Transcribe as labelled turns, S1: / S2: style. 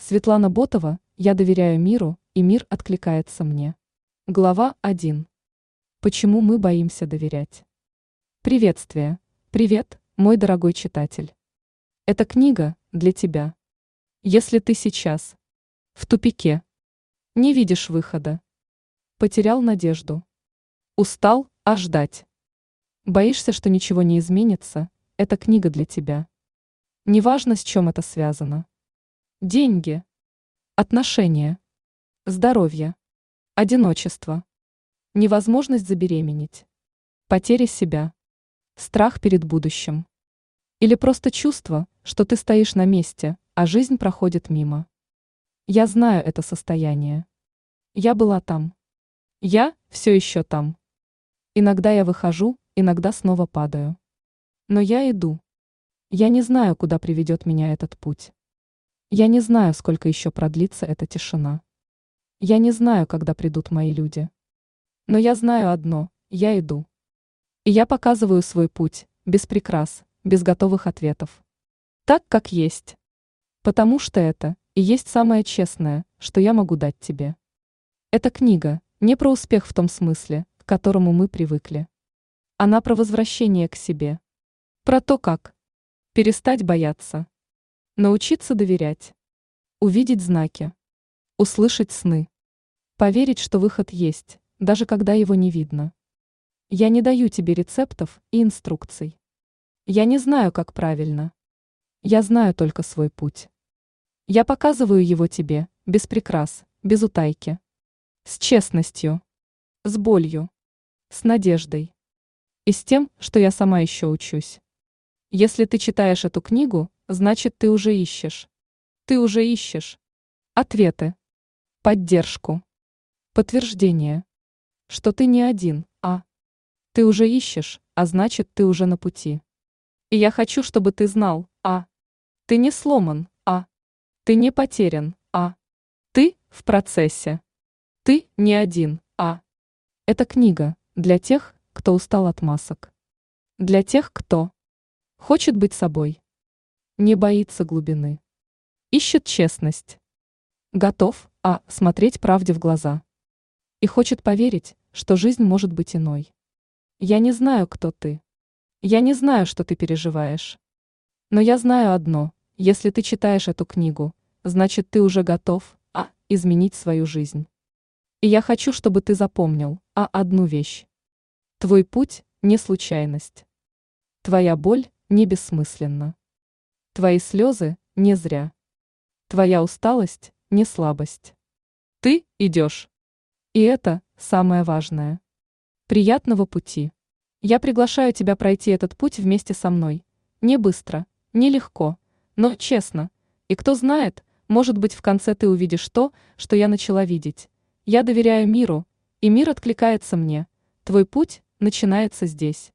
S1: Светлана Ботова, я доверяю миру, и мир откликается мне. Глава 1. Почему мы боимся доверять? Приветствие. Привет, мой дорогой читатель. Эта книга для тебя. Если ты сейчас в тупике, не видишь выхода, потерял надежду, устал, ждать, боишься, что ничего не изменится, эта книга для тебя. Неважно, с чем это связано. Деньги, отношения, здоровье, одиночество, невозможность забеременеть, потеря себя, страх перед будущим. Или просто чувство, что ты стоишь на месте, а жизнь проходит мимо. Я знаю это состояние. Я была там. Я все еще там. Иногда я выхожу, иногда снова падаю. Но я иду. Я не знаю, куда приведет меня этот путь. Я не знаю, сколько еще продлится эта тишина. Я не знаю, когда придут мои люди. Но я знаю одно – я иду. И я показываю свой путь, без прикрас, без готовых ответов. Так, как есть. Потому что это и есть самое честное, что я могу дать тебе. Эта книга не про успех в том смысле, к которому мы привыкли. Она про возвращение к себе. Про то, как перестать бояться. Научиться доверять. Увидеть знаки. Услышать сны. Поверить, что выход есть, даже когда его не видно. Я не даю тебе рецептов и инструкций. Я не знаю, как правильно. Я знаю только свой путь. Я показываю его тебе, без прикрас, без утайки. С честностью. С болью. С надеждой. И с тем, что я сама еще учусь. Если ты читаешь эту книгу, значит, ты уже ищешь. Ты уже ищешь. Ответы. Поддержку. Подтверждение. Что ты не один, ты уже ищешь, а значит, ты уже на пути. И я хочу, чтобы ты знал, ты не сломан, ты не потерян, ты в процессе. Ты не один, Это книга для тех, кто устал от масок. Для тех, кто хочет быть собой. Не боится глубины. Ищет честность. Готов, смотреть правде в глаза. И хочет поверить, что жизнь может быть иной. Я не знаю, кто ты. Я не знаю, что ты переживаешь. Но я знаю одно: если ты читаешь эту книгу, значит, ты уже готов, изменить свою жизнь. И я хочу, чтобы ты запомнил, одну вещь. Твой путь не случайность. Твоя боль не бессмысленна. Твои слезы не зря. Твоя усталость не слабость. Ты идешь. И это самое важное. Приятного пути. Я приглашаю тебя пройти этот путь вместе со мной. Не быстро, не легко, но честно. И кто знает, может быть, в конце ты увидишь то, что я начала видеть. Я доверяю миру, и мир откликается мне. Твой путь начинается здесь.